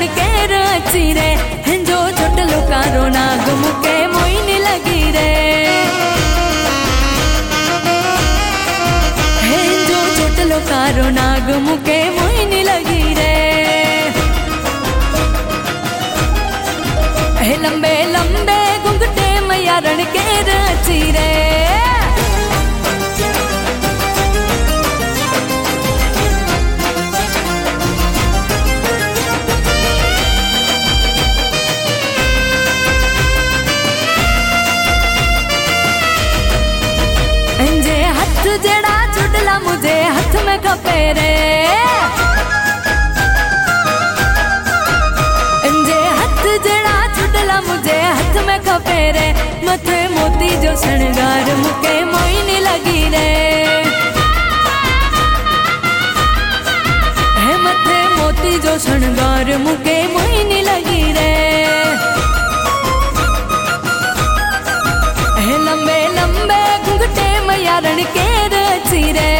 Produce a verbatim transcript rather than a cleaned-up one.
के रची रे जो छोटलो कारो नाग मुके मोइनी लगी रे जो छोटलो कारो नाग मुके मोइनी लगी रे लंबे लंबे घुंघटे मैया रण के रची रे जेड़ा चुडला मुझे हाथ में खपे रे जे हाथ जेड़ा चुडला मुझे हाथ में खपे रे मथे मोती जो शणगार मुके मोइनी लगी रे है मथे मोती जो शणगार मुके मोइनी लगी रे है लंबे लंबे घुंघटे मैया रण के रची रे